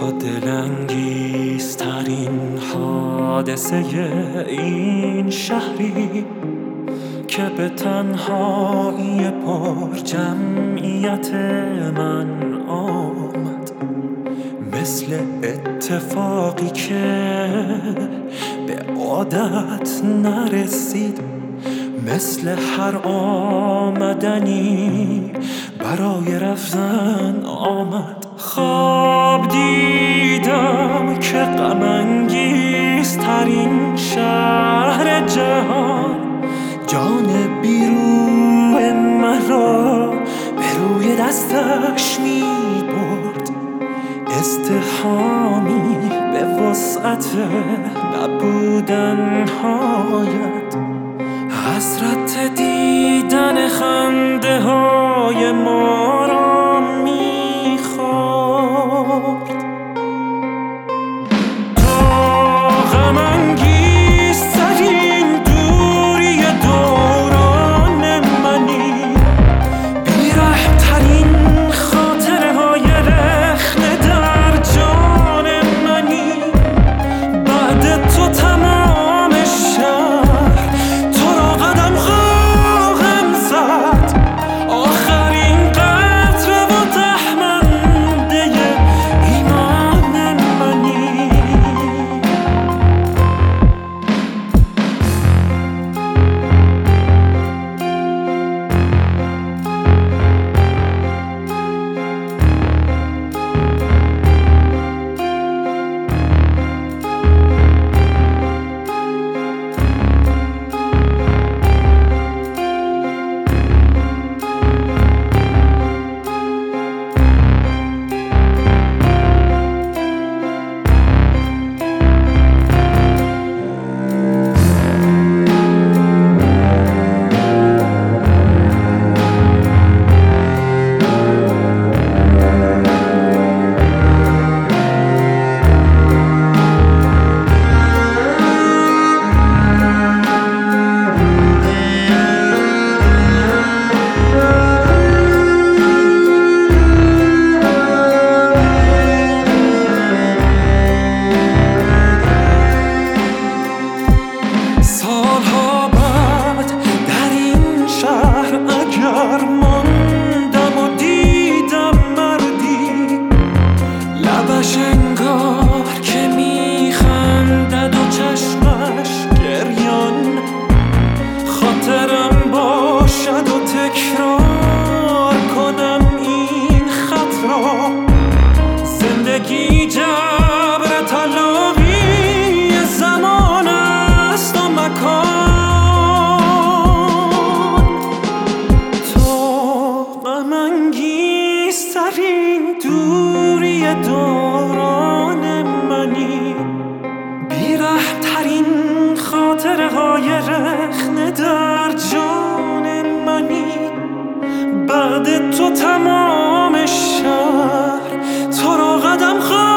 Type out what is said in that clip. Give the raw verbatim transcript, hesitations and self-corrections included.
تو دلانگیزترین حادثه این شهری که به تنهایی پر جمعیت من آمد، مثل اتفاقی که به عادت نرسید، مثل هر آمدنی برای رفتن آمد. خواب دیدم که غم انگیزترین شهر جهان جان بیروح مرا به روی دستش می برد. ازدحامی به وسعت نبودن هایت، حسرت دیدن خنده های ما را می خورد. تو غم انگیزترین دوری دوران منی، بی‌رحم‌ترین خاطره های رخنه در جان منی. بعد تو تمام شهر تو را قدم خواهم زد، آخرین قطره و تهمنده ایمان منی. سالها بعد در این شهر اگر ماندم و دیدم مردی، لبش انگار که میخندد و چشمش گریان، خاطرم باشد و تکرار کنم این خط را. زندگی جبر تلاقی زمان است و مکان. تو غم انگیزترین دوری دوران منی، بی‌رحم‌ترین خاطره های رخنه در جان منی. بعد تو تمام شهر تو را قدم خواهم